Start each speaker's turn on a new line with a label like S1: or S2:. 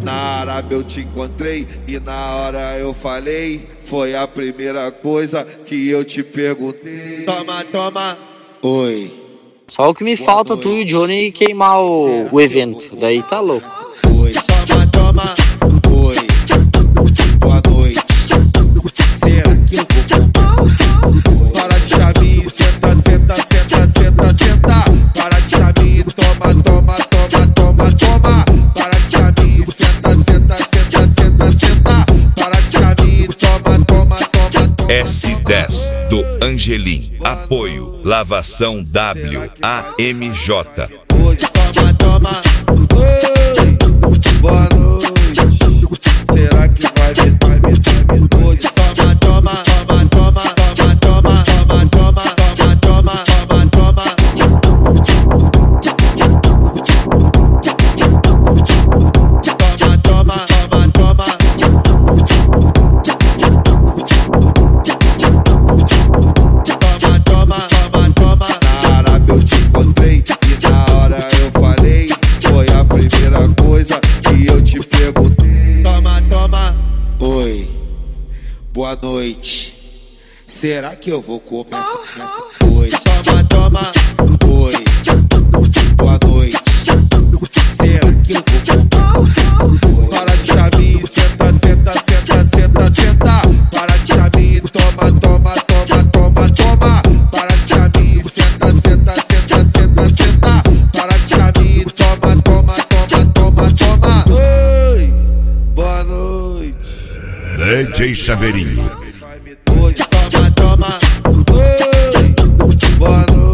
S1: Na Arábia eu te encontrei e na hora eu falei, foi a primeira coisa que eu te perguntei. Toma, toma, oi.
S2: Só o que me falta tu e o Johnny queimar o evento, daí tá louco.
S1: Oi, toma, toma, oi. Boa noite. Será que eu vou? Para de chamar, senta, senta, senta, senta, senta. Para de chamar, toma, toma, toma, toma, toma. Para de chamar, senta, senta, senta, senta, senta. Para de chamar, toma, toma, toma, toma.
S3: S10 do Angelim. Apoio Lavação WAMJ.
S1: Hoje toma, toma, oi. Boa noite. Será que vai me? Hoje toma, toma, toma, toma, toma, toma, toma, toma, toma, toma, toma, toma. Toma, toma, toma, toma. Toma, toma, toma, toma. Na Arábia eu te encontrei e na hora eu falei, foi a primeira coisa que eu te perguntei. Toma, toma, oi, boa noite. Será que eu vou comer essa? Oi, toma, toma, oi, boa noite. Será que eu vou comer? Para de chamar, senta, senta, senta, senta, senta. Para de chamar, toma, toma, toma, toma, toma. Para de chamar, senta, senta, senta, senta, senta. Para de chamar, toma, toma, toma, toma, toma. Oi, boa noite.
S3: DJ Chaveirinho.
S1: Hoje toma, toma, oi, boa noite.